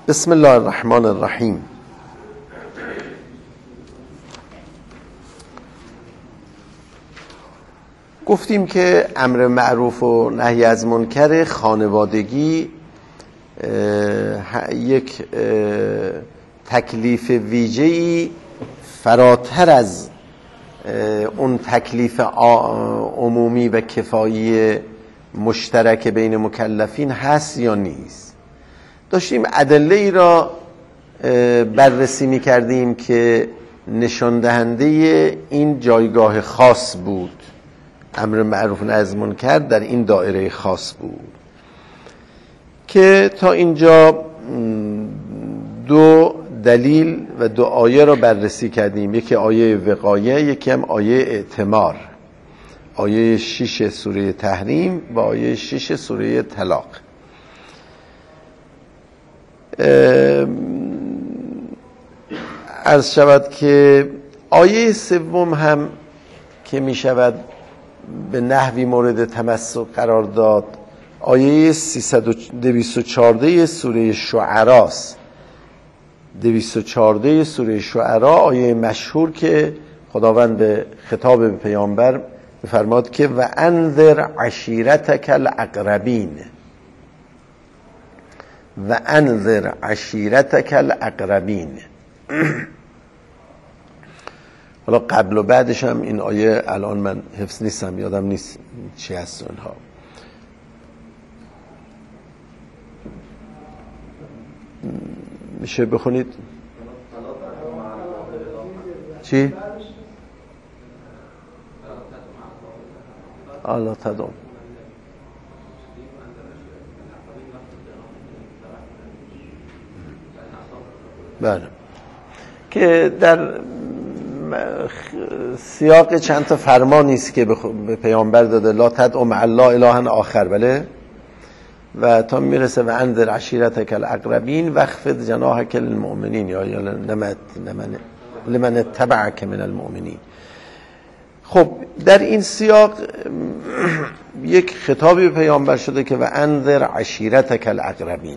بسم الله الرحمن الرحیم. گفتیم که امر معروف و نهی از منکر خانوادگی یک تکلیف ویژه‌ای فراتر از اون تکلیف عمومی و کفایی مشترک بین مکلفین هست یا نیست. داشتیم ادله‌ای را بررسی می‌کردیم که نشان دهنده این جایگاه خاص بود، امر معروف و نهی از منکر در این دایره خاص بود، که تا اینجا دو دلیل و دو آیه را بررسی کردیم. یکی آیه وقایه، یکی هم آیه اعتمار، آیه 6 سوره تحریم و آیه 6 سوره طلاق. عرض شود که آیه سوم هم که می شود به نحوی مورد تمسک قرار داد، آیه 214 سوره شعراست. 214 سوره شعرا آیه مشهور که خداوند به خطاب به پیامبر می‌فرماد که و انذر عشیرتک الاقربین، و انذر عشیرتک الاقربین. حالا قبل و بعدش هم این آیه الان من حفظ نیستم، یادم نیست چی هست اونها. میشه بخونید؟ چی؟ الله تدوم. بله، که در سیاق چند تا فرمانی است که به پیامبر داده، لا تدعو مع الله اله آخر، بله، و تا میرسه و انذر عشیرتک الاقربین واخفض جناحک للمؤمنین یا لمن اتبعک من المؤمنین. خب در این سیاق یک خطابی به پیامبر شده که و انذر عشیرتک الاقربین،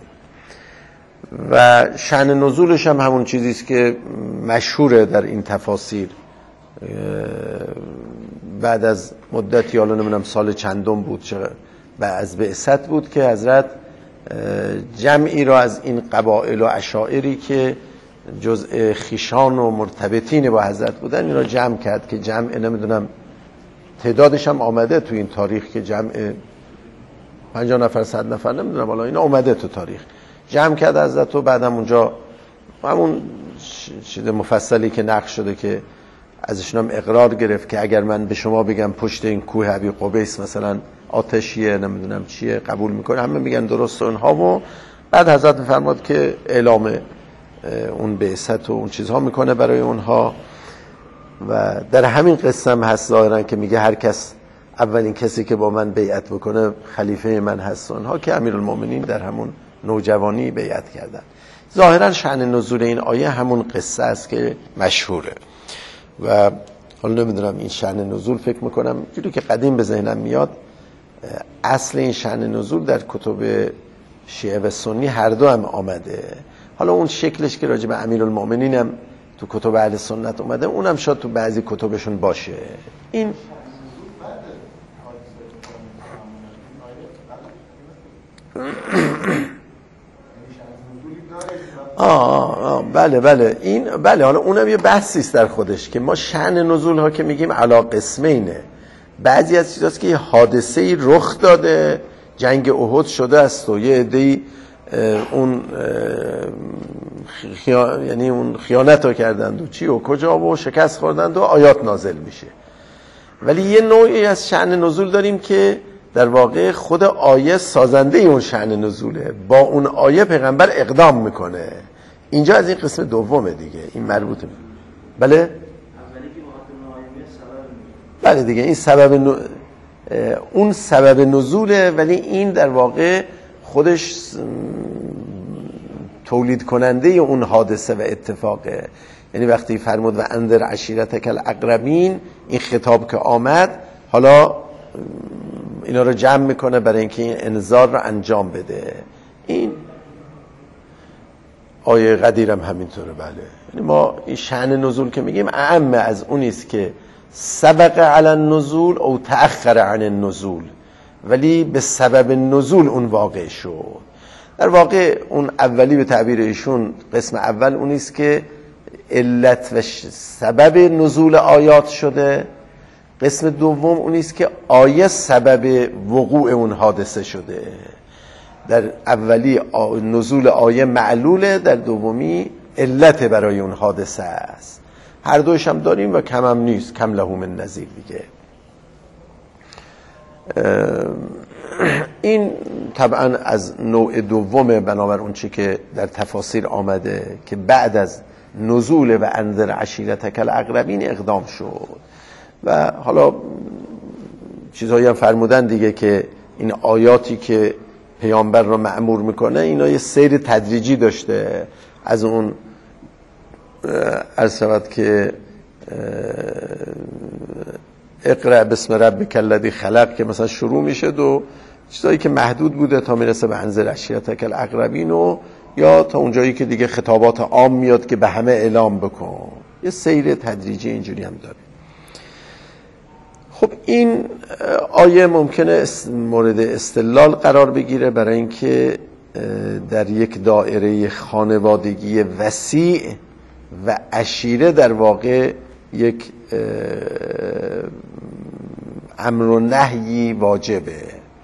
و شأن نزولش هم همون چیزی است که مشهوره در این تفاسیر. بعد از مدتی، حالا نمیدونم سال چندم بود، بعد از بعثت بود، که حضرت جمعی را از این قبایل و اشاعری که جزء خیشان و مرتبطین با حضرت بودن این را جمع کرد، که جمع نمیدونم تعدادش هم آمده تو این تاریخ، که جمع 50 نفر 100 نفر نمیدونم، حالا این آمده تو تاریخ. جمع کرد حضرت و بعدم اونجا همون چیز مفصلی که نقل شده که ازشون هم اقرار گرفت که اگر من به شما بگم پشت این کوه ابی قبیس مثلا آتشیه، نمیدونم چیه، قبول میکنه؟ همه میگن درست اونها. و بعد حضرت میفرماد که اعلام اون بعثت و اون چیزها میکنه برای اونها. و در همین قصه هم هست ظاهرا که میگه هر کس، اولین کسی که با من بیعت بکنه خلیفه من هست. اونها که امیرالمومنین در همون نوجوانی بیعت کردن. ظاهرا شأن نزول این آیه همون قصه است که مشهوره. و حالا نمیدونم این شأن نزول، فکر میکنم جوری که قدیم به ذهنم میاد، اصل این شأن نزول در کتب شیعه و سنی هر دو هم آمده. حالا اون شکلش که راجع به امیرالمومنین هم تو کتب اهل سنت اومده، اونم شاید تو بعضی کتبشون باشه. این بله این بله. حالا اونم یه بحثی است در خودش که ما شأن نزول ها که میگیم علا قسمینه. بعضی از چیزاست که حادثه‌ای رخ داده، جنگ احد شده است و یه عده‌ای اون یعنی اون خیانت رو کردند و چی و کجا و شکست خوردند و آیات نازل میشه. ولی یه نوعی از شأن نزول داریم که در واقع خود آیه سازنده اون شأن نزوله، با اون آیه پیغمبر اقدام میکنه. اینجا از این قسم دومه دیگه، این مربوطه. بله؟ بله دیگه، این سبب اون سبب نزوله، ولی این در واقع خودش تولید کننده اون حادثه و اتفاقه. یعنی وقتی فرمود و انذر عشیرتک الاقربین، این خطاب که آمد حالا اینا رو جمع میکنه برای اینکه این انذار رو انجام بده. این آیه قدیرم همینطوره. بله، یعنی ما این شأن نزول که میگیم اعم از اونیست که سبق علی النزول او تأخر عن النزول، ولی به سبب نزول اون واقع شد. در واقع اون اولی به تعبیر ایشون قسم اول اونیست که علت و سبب نزول آیات شده، قسم دوم اونیست که آیه سبب وقوع اون حادثه شده. در اولی نزول آیه معلوله، در دومی علت برای اون حادثه است. هر دوش هم داریم و کم هم نیست، کم له من نظیر دیگه. این طبعا از نوع دومه، بنابر اون چی که در تفاسیر آمده که بعد از نزول و انذر عشیرتک الاقربین اقدام شد. و حالا چیزهایی هم فرمودن دیگه که این آیاتی که پیامبر رو مأمور میکنه اینا یه سیر تدریجی داشته. از اون عرض که اقرأ بسم ربک الذی خلق که مثلا شروع میشه، دو چیزایی که محدود بوده تا میرسه به انذر عشیرتک الاقربین، و یا تا اونجایی که دیگه خطابات عام میاد که به همه اعلام بکن. یه سیر تدریجی اینجوری هم داره. خب این آیه ممکنه مورد استدلال قرار بگیره برای اینکه در یک دایره خانوادگی وسیع و عشیره در واقع یک امر و نهی واجبه.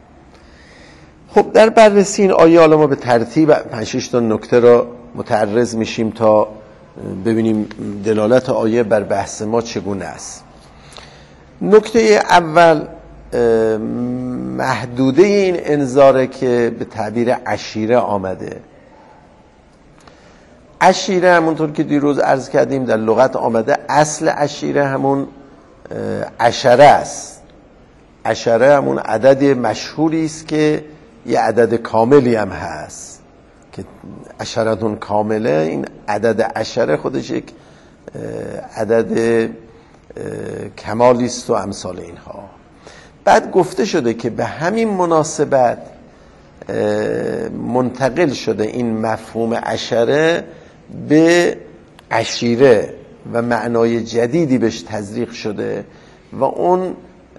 خب در بررسی این آیه حالا ما به ترتیب 5-6 تا نکته را متعرض میشیم تا ببینیم دلالت آیه بر بحث ما چگونه است. نکته اول محدوده این انذاره که به تعبیر عشیره آمده. عشیره همونطور که دیروز عرض کردیم در لغت آمده، اصل عشیره همون عشره است. عشره همون عدد مشهوری است که یه عدد کاملی هم هست که عشرتون کامله. این عدد عشره خودش یک عدد کمالی است و امثال اینها. بعد گفته شده که به همین مناسبت منتقل شده این مفهوم عشره به عشیره و معنای جدیدی بهش تزریق شده و اون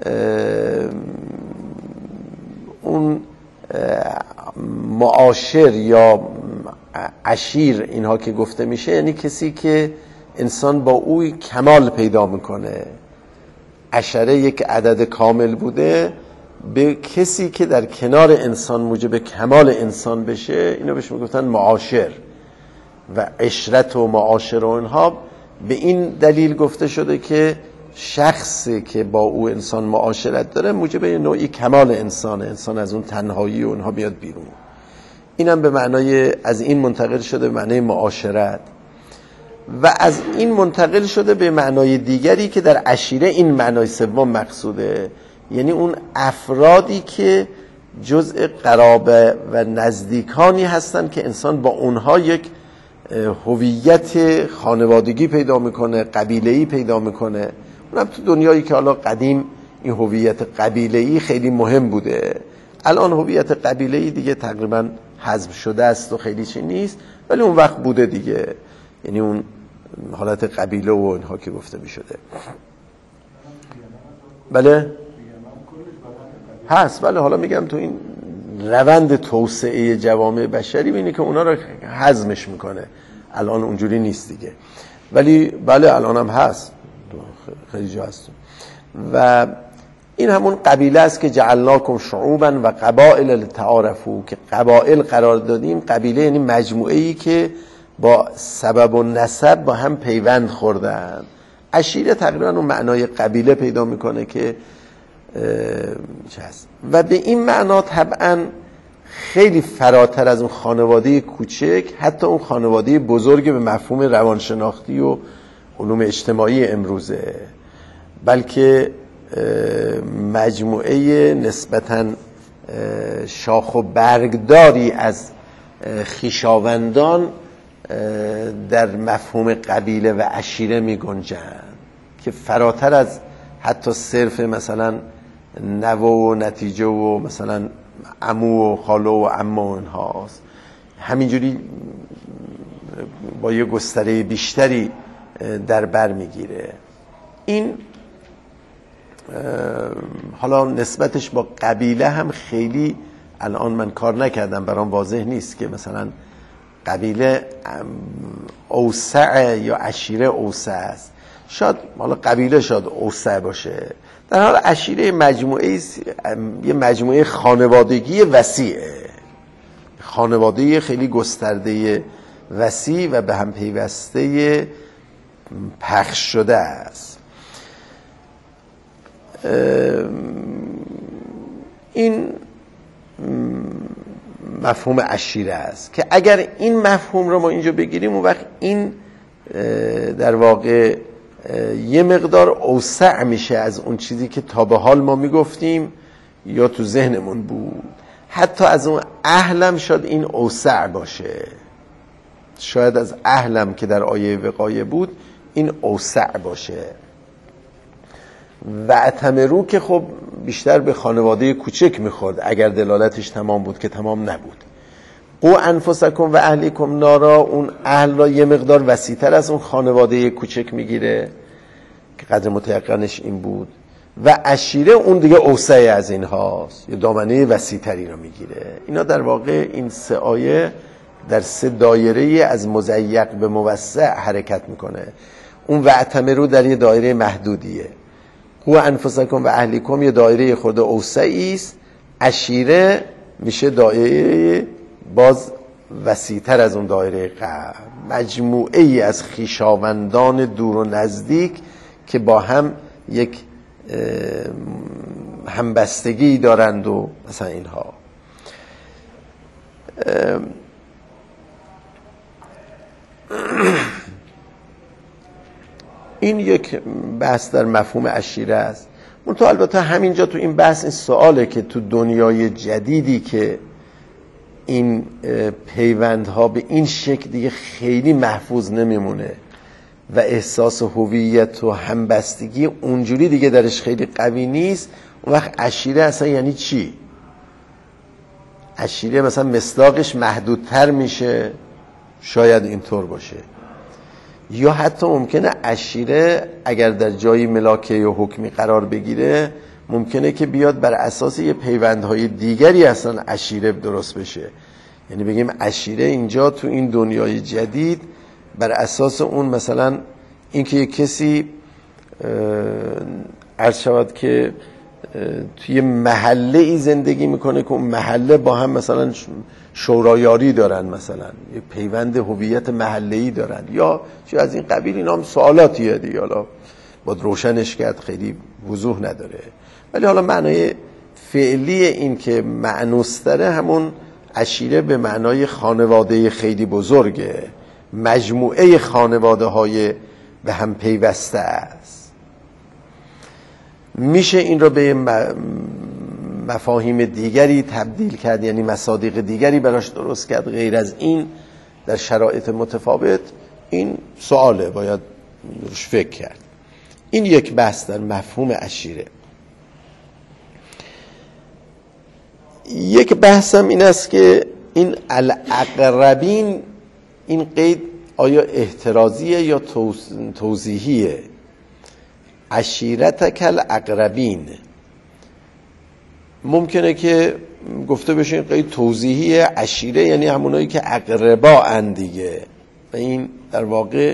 معاشر یا عشیر اینها که گفته میشه، یعنی کسی که انسان با اوی کمال پیدا میکنه. عشره یک عدد کامل بوده، به کسی که در کنار انسان موجب کمال انسان بشه اینو بهش میگفتن معاشر. و عشرت و معاشر و اینها به این دلیل گفته شده که شخصی که با او انسان معاشرت داره موجب نوعی کمال انسان از اون تنهایی و اینها بیاد بیرون. اینم به معنای از این منتقل شده به معنای معاشرت، و از این منتقل شده به معنای دیگری که در عشیره این معنای سوم مقصوده، یعنی اون افرادی که جزء قرابه و نزدیکانی هستن که انسان با اونها یک هویت خانوادگی پیدا میکنه، قبیله‌ای پیدا میکنه. اونم تو دنیایی که حالا قدیم این هویت قبیله‌ای خیلی مهم بوده. الان هویت قبیله‌ای دیگه تقریبا حذف شده است و خیلی چی نیست، ولی اون وقت بوده دیگه. یعنی اون حالت قبیله و اینها که گفته می شده. بله هست. بله حالا میگم تو این روند توسعه جوامع بشری بینی که اونا رو هضمش میکنه. الان اونجوری نیست دیگه، ولی بله الان هم هست، خیلی جا هست. و این همون قبیله است که جعلناکم شعوبا و قبائل لتعارفوا، که قبائل قرار دادیم. قبیله یعنی مجموعه‌ای که با سبب و نسب با هم پیوند خوردن. عشیره تقریبا اون معنای قبیله پیدا میکنه که چه هست. و به این معنا طبعا خیلی فراتر از اون خانواده کوچک، حتی اون خانواده بزرگ به مفهوم روانشناختی و علوم اجتماعی امروزه، بلکه مجموعه نسبتاً شاخ و برگداری از خویشاوندان در مفهوم قبیله و عشیره می گنجند که فراتر از حتی صرف مثلا نوه و نتیجه و مثلا عمو و خالو و عمه و اینهاست. همینجوری با یه گستره بیشتری در بر میگیره. این حالا نسبتش با قبیله هم خیلی الان من کار نکردم، برام واضح نیست که مثلا قبیله اوسع یا عشیره اوسع است. شاید حالا قبیله شاید اوسع باشه، در حال عشیره یه مجموعه خانوادگی وسیعه، خانواده خیلی گسترده وسیع و به هم پیوسته پخش شده است. این مفهوم عشیره است که اگر این مفهوم رو ما اینجا بگیریم اون وقت این در واقع یه مقدار اوسع میشه از اون چیزی که تا به حال ما میگفتیم یا تو ذهنمون بود. حتی از اون اهلم شاید این اوسع باشه، شاید از اهلم که در آیه وقایه بود این اوسع باشه. و اتمرو که خب بیشتر به خانواده کوچک میخورد اگر دلالتش تمام بود که تمام نبود. قو انفسکم و اهلیکم نارا، اون اهل را یه مقدار وسیع‌تر از اون خانواده کوچک میگیره که قدر متيقنش این بود. و عشیره اون دیگه اوسع از این هاست، یه دامنه وسیع‌تری رو میگیره. اینا در واقع این سه آیه در سه دایره از مضیق به موسع حرکت میکنه. اون وعتمرو در یه دایره محدودیه، قو انفسکم و اهلیکم یه دایره خود اوسعی است، عشیره میشه دایره باز وسیع‌تر از اون دایره قبل، مجموعه ای از خویشاوندان دور و نزدیک که با هم یک همبستگی دارند و مثلا اینها. این یک بحث در مفهوم عشیره است. منتها البته همینجا تو این بحث این سواله که تو دنیای جدیدی که این پیوندها به این شکل دیگه خیلی محفوظ نمیمونه و احساس هویت و همبستگی اونجوری دیگه درش خیلی قوی نیست، اون وقت عشیره اصلا یعنی چی؟ عشیره مثلا مصداقش محدودتر میشه، شاید اینطور باشه. یا حتی ممکنه عشیره اگر در جایی ملاکه یا حکمی قرار بگیره ممکنه که بیاد بر اساس یه پیوندهای دیگری اصلا عشیره درست بشه. یعنی بگیم عشیره اینجا تو این دنیای جدید بر اساس اون مثلا اینکه یک کسی عرض شود که توی محله ای زندگی میکنه که اون محله با هم مثلا شورایاری دارن، مثلا یک پیوند هویت محله‌ای دارن یا چه از این قبیل. اینا هم سوالاتیه دیگه، حالا باید روشنش کرد، خیلی وضوح نداره. ولی حالا معنای فعلی این که معنوستره همون عشیره به معنای خانواده خیلی بزرگه، مجموعه خانواده های به هم پیوسته است. میشه این رو به مفاهیم دیگری تبدیل کرد، یعنی مصادیق دیگری براش درست کرد غیر از این در شرایط متفاوت. این سواله، باید روش فکر کرد. این یک بحث در مفهوم عشیره. یک بحثم این است که این الاقربین، این قید آیا احترازیه یا توضیحیه؟ عشیرتک الاقربین ممکنه که گفته بشه این قید توضیحیه، عشیره یعنی همونایی که اقربا اند دیگه، و این در واقع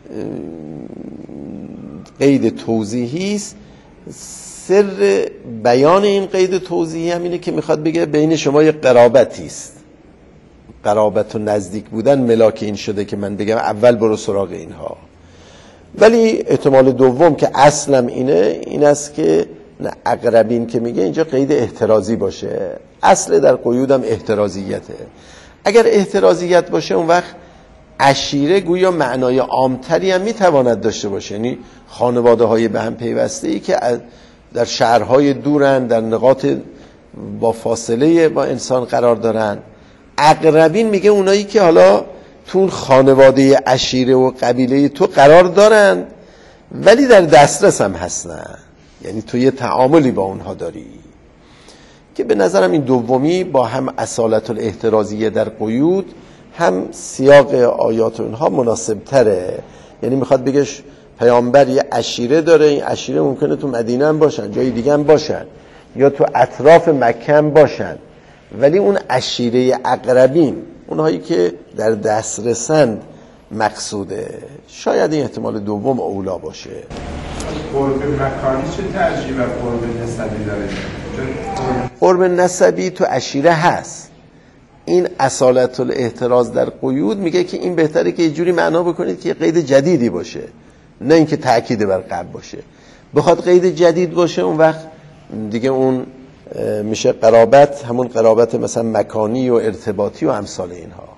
قید توضیحی است. سر بیان این قید توضیحی هم اینه که میخواد بگه بین شما یه قرابتی است، قرابت و نزدیک بودن ملاک این شده که من بگم اول برو سراغ اینها. ولی احتمال دوم که اصلم اینه، این است که نه اقربین که میگه اینجا قید احترازی باشه. اصل در قیودم احترازیته. اگر احترازیت باشه اون وقت عشیره گویا معنای عامتری هم میتواند داشته باشه، یعنی خانواده های به هم پیوسته ای که در شهرهای دورن، در نقاط با فاصله با انسان قرار دارن. اقربین میگه اونایی که حالا تو خانواده عشیره و قبیله تو قرار دارن ولی در دسترس هم هستن، یعنی تو یه تعاملی با اونها داری، که به نظرم این دومی با هم اصالت الاحترازیه در قیود هم سیاق آیات و اینها مناسب تره. یعنی میخواد بگش پیامبر یه عشیره داره، این عشیره ممکنه تو مدینه هم باشن، جای دیگه هم باشن، یا تو اطراف مکه هم باشن، ولی اون عشیره اقربین، اونهایی که در دسترسند مقصوده. شاید این احتمال دوم اولا باشه. قرب مکانی چه ترجیح و قرب نسبی داره؟ قرب نسبی تو عشیره هست. این اصالت الاحتراز در قیود میگه که این بهتره که یه جوری معنا بکنید که قید جدیدی باشه، نه اینکه تأکید بر قبل باشه. بخواد قید جدید باشه اون وقت دیگه اون میشه قرابت، همون قرابت مثلا مکانی و ارتباطی و امثال اینها.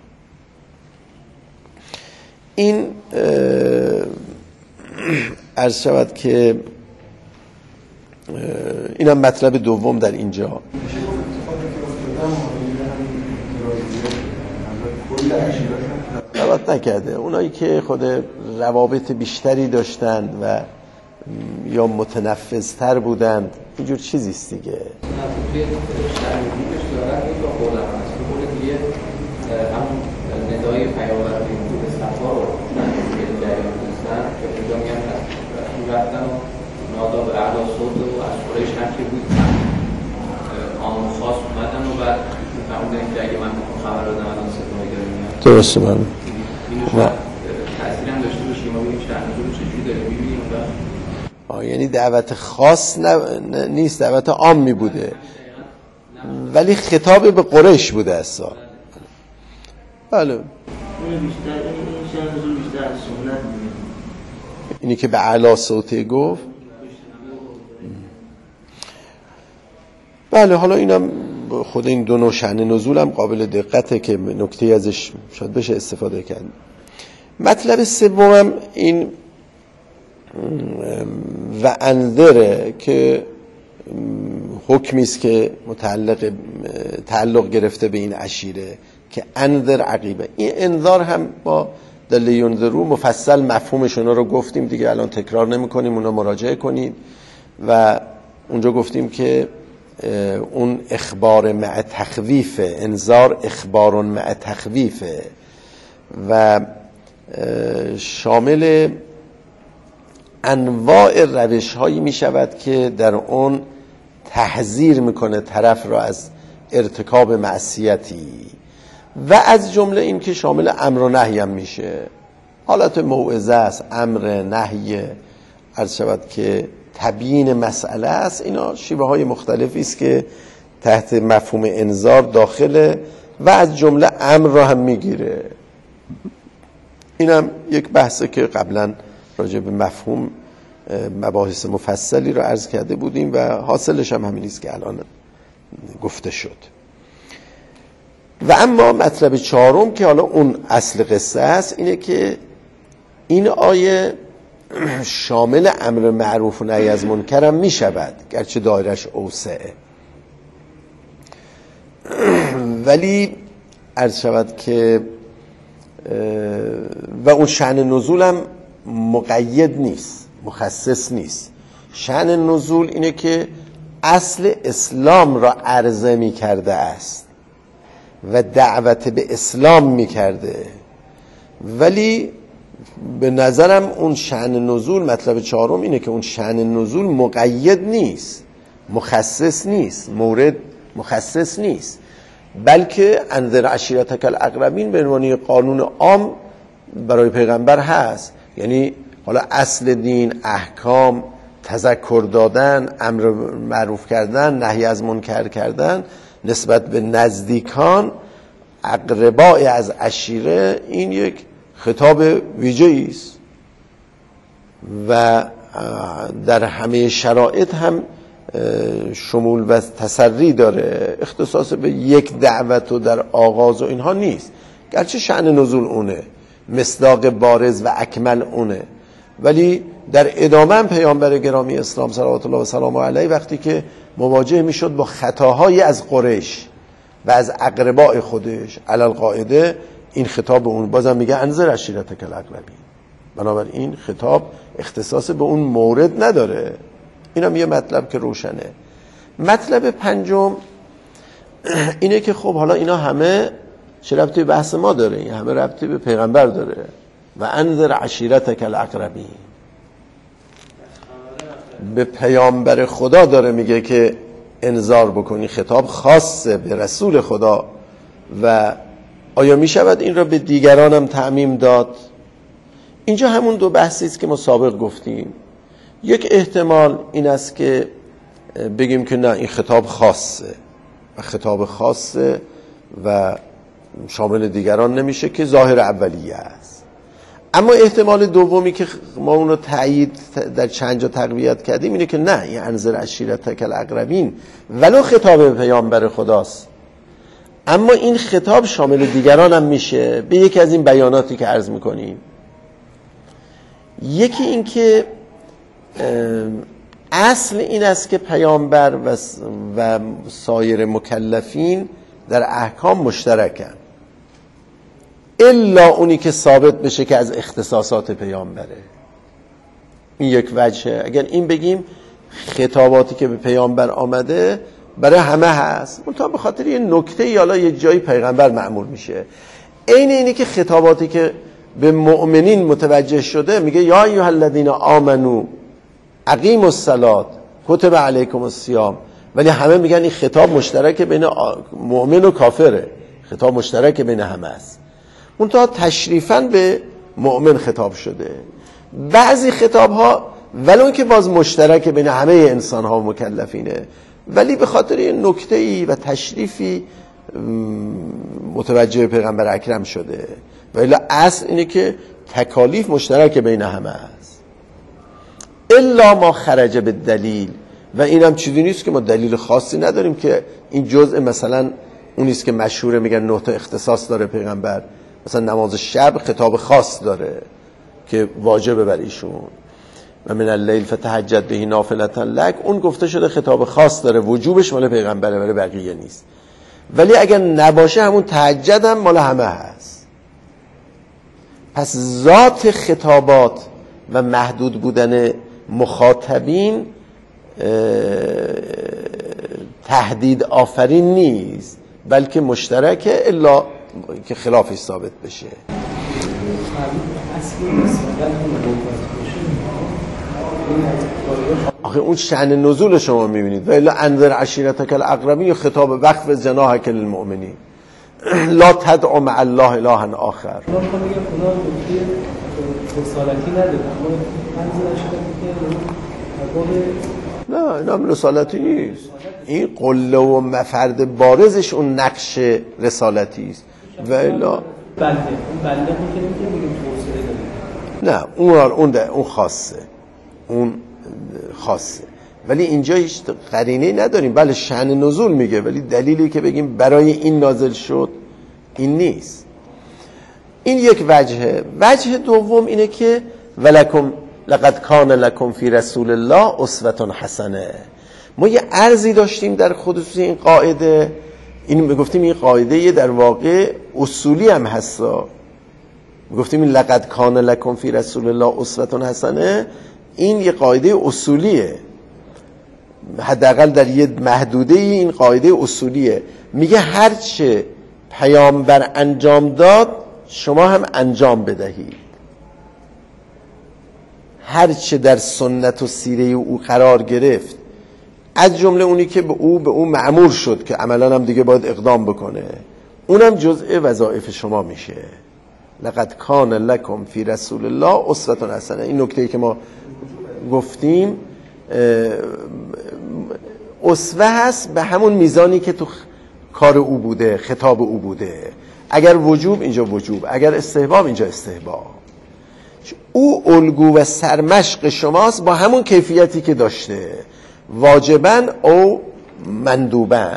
این عرض شود که اینم مطلب دوم در اینجا. روابط نکرده، اونایی که خود روابط بیشتری داشتند و یا متنفذتر بودند، اینجور چیزیست دیگه. ندای پیامبر بود صفا رو که اونجا میگن رفتن و نادا به اعلی صوت و از قریش هم که بود آمون خاص اومدن و بعد فهمیدن که اگه من خبر دادم الان صدایی داره میاد. درسته. من اینو تأثیر هم داشته باشیم ما ببینیم شهر نزول چجوری داره میبینیم و یعنی دعوت خاص نیست، دعوت عامی بوده، ولی خطاب به قریش بوده اصلا. بله. اینی که به اعلی صوته گفت. بله، حالا اینم خود این دو نوع شأن نزول هم قابل دقته که نکته ازش شاید بشه استفاده کرد. مطلب سومم این و انذره که حکمی است که تعلق گرفته به این عشیره که انذر عقیبه. این انذار هم با دل ینذرو مفصل مفهومشون رو گفتیم دیگه، الان تکرار نمی کنیم، اونا مراجعه کنید. و اونجا گفتیم که اون اخبار مع تخویفه، انذار اخبار مع تخویفه و شامل انواع روش هایی می شود که در اون تحذیر میکنه طرف را از ارتکاب معصیتی، و از جمله این که شامل امر و نهی هم میشه. حالت موعظه است، امر، نهی، عرض شود که تبیین مسئله است. اینا شیوه های مختلفی است که تحت مفهوم انذار داخله و از جمله امر را هم میگیره. اینم یک بحثه که قبلا راجع به مفهوم مباحث مفصلی رو عرض کرده بودیم و حاصلش هم همین است که الان گفته شد. و اما مطلب چهارم که حالا اون اصل قصه است، اینه که این آیه شامل امر معروف و نهی از منکر هم می شود، گرچه دایرش اوسعه، ولی عرض شود که و اون شأن نزول هم مقید نیست، مخصص نیست. شأن نزول اینه که اصل اسلام را عرضه می کرده است و دعوت به اسلام می کرده، ولی به نظرم اون شأن نزول، مطلب چهارم اینه که اون شأن نزول مقید نیست، مخصص نیست، مورد مخصص نیست، بلکه انذر عشیرتک الاقربین به عنوان قانون عام برای پیغمبر هست. یعنی حالا اصل دین، احکام، تذکر دادن، امر معروف کردن، نهی از منکر کردن نسبت به نزدیکان، اقربای از عشیره، این یک خطاب ویژه‌ای است و در همه شرایط هم شمول و تسری داره. اختصاص به یک دعوت و در آغاز و اینها نیست، گرچه شأن نزول اونه، مصداق بارز و اکمل اونه، ولی در ادامه هم پیامبر گرامی اسلام صلوات الله و سلامه علیه وقتی که مواجه میشد با خطاهای از قریش و از اقربای خودش، علی القاعده این خطاب به اون بازم میگه انذر عشیرتک الاقربین. بنابراین خطاب اختصاص به اون مورد نداره. اینم یه مطلب که روشنه. مطلب پنجم اینه که خب حالا اینا همه چه ربطی به بحث ما داره؟ این همه ربطی به پیغمبر داره. و انذر عشیرتک الاقربین، به پیامبر خدا داره میگه که انذار بکنی. خطاب خاصه به رسول خدا و آیا میشود این را به دیگران هم تعمیم داد؟ اینجا همون دو بحثی است که ما سابق گفتیم. یک احتمال این است که بگیم که نه، این خطاب خاصه و خطاب خاصه و شامل دیگران نمیشه، که ظاهر اولیه است. اما احتمال دومی که ما اون رو تایید در چند جا تقویت کردیم اینه که نه، این انذر عشیرتک الاقربین ولو خطاب پیامبر خداست، اما این خطاب شامل دیگران هم میشه به یکی از این بیاناتی که عرض میکنیم. یکی این که اصل این است که پیامبر و سایر مکلفین در احکام مشترکن، الا اونی که ثابت بشه که از اختصاصات پیامبره. این یک وجهه. اگر این بگیم خطاباتی که به پیامبر آمده برای همه هست، منتها به خاطر یه نکته یا یه جایی پیغمبر مأمور میشه. عین اینی که خطاباتی که به مؤمنین متوجه شده میگه یا ایها الذین آمنو اقیموا الصلاة کتب علیکم الصیام، ولی همه میگن این خطاب مشترک بین مؤمن و کافره، خطاب مشترک بین همه است، منتها تشریفاً به مؤمن خطاب شده. بعضی خطاب ها ولو که باز مشترک بین همه انسان ها و مکلفینه، ولی به خاطر یه نکته‌ای و تشریفی متوجه پیغمبر اکرم شده. ولی اصل اینه که تکالیف مشترک بین همه است، الا ما خرج به دلیل. و اینم چیزی نیست که ما دلیل خاصی نداریم که این جزء مثلا اونیست که مشهوره میگن 9 تا اختصاص داره پیغمبر، مثلا نماز شب خطاب خاص داره که واجبه بر ایشون، و من اللیل فتهجد به نافلة لک، اون گفته شده خطاب خاص داره، وجوبش مال پیغمبره ولی بقیه نیست. ولی اگر نباشه همون تهجد هم مال همه هست. پس ذات خطابات و محدود بودن مخاطبین تهدید آفرین نیست، بلکه مشترکه، الا که خلافش ثابت بشه. آخه اون شأن نزول شما میبینید، و الا انذر عشیرتک الاقربین خطاب وقف جناحک للمؤمنین لا تدع مع الله الها آخر. نه این هم رسالتی نیست، این قله و مفرد بارزش اون نقش رسالتی است. و الا نه، اون خاصه، اون خاصه، ولی اینجا هیچ قرینه نداریم. بله شأن نزول میگه، ولی دلیلی که بگیم برای این نازل شد این نیست. این یک وجهه. وجه دوم اینه که ولکم لقد کان لکم فی رسول الله اسوة حسنه. ما یه عرضی داشتیم در خصوص این قاعده، این میگفتیم این قاعده در واقع اصولی هم هستا. میگفتیم این لقد کان لکم فی رسول الله اسوة حسنه، این یه قاعده اصولیه، حداقل در یه محدوده این قاعده اصولیه. میگه هرچه پیامبر انجام داد شما هم انجام بدهید، هرچه در سنت و سیره او قرار گرفت، از جمله اونی که به او مأمور شد که عملا هم دیگه باید اقدام بکنه، اونم جزء وظایف شما میشه. لقد کان لکم فی رسول الله اسوة حسنه. این نکته‌ای که ما گفتیم اسوه هست به همون میزانی که تو کار او بوده، خطاب او بوده. اگر وجوب اینجا وجوب، اگر استحباب اینجا استحباب. او الگو و سرمشق شماست با همون کیفیتی که داشته، واجباً او مندوباً.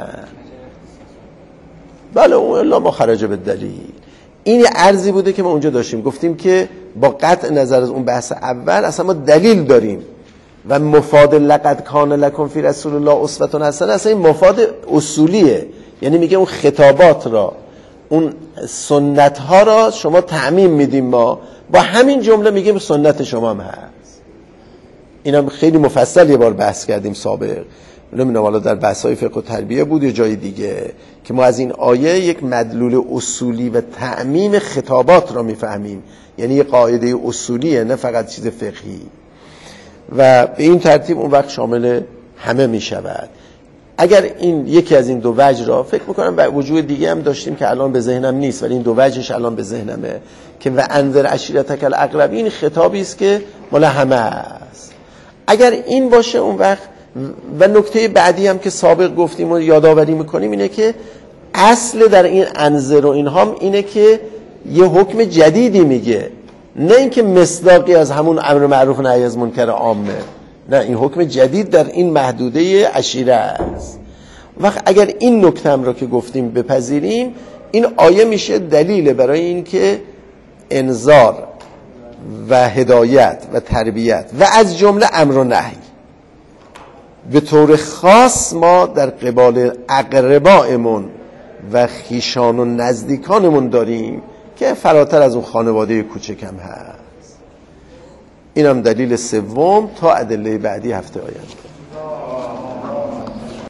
بله اون الا ما خرج به دلیل. این یه عرضی بوده که ما اونجا داشتیم، گفتیم که با قطع نظر از اون بحث اول اصلا ما دلیل داریم و مفاد لقد کان لکم فی رسول الله اسوة حسنه اصلا این مفاد اصولیه، یعنی میگه اون خطابات را، اون سنت ها را شما تعمیم میدیم، ما با همین جمله میگیم سنت شما هم هست. اینم خیلی مفصل یه بار بحث کردیم سابق. نمیدونم حالا در بحث‌های فقه و تربیه بود یا جای دیگه، که ما از این آیه یک مدلول اصولی و تعمیم خطابات را میفهمیم، یعنی یک قاعده اصولیه نه فقط چیز فقهی، و به این ترتیب اون وقت شامل همه میشود. اگر این یکی از این دو وجه را، فکر میکنم و وجود دیگه هم داشتیم که الان به ذهنم نیست، ولی این دو وجهش الان به ذهنمه، که و انذر عشیرتک الاقربین خطابی است که مال همه است. اگر این باشه اون وقت، و نکته بعدی هم که سابق گفتیم و یادآوری میکنیم اینه که اصل در این انذر و اینها اینه که یه حکم جدیدی میگه، نه اینکه مصداقی از همون امر معروف و نهی از منکر عامه، نه، این حکم جدید در این محدوده عشیره است. وقت اگر این نکته هم رو که گفتیم بپذیریم، این آیه میشه دلیل برای این که انذار و هدایت و تربیت و از جمله امر و نهی به طور خاص ما در قبال اقربایمون و خیشان و نزدیکانمون داریم که فراتر از اون خانواده کوچکم هست. اینم دلیل سوم تا ادله بعدی هفته آینده.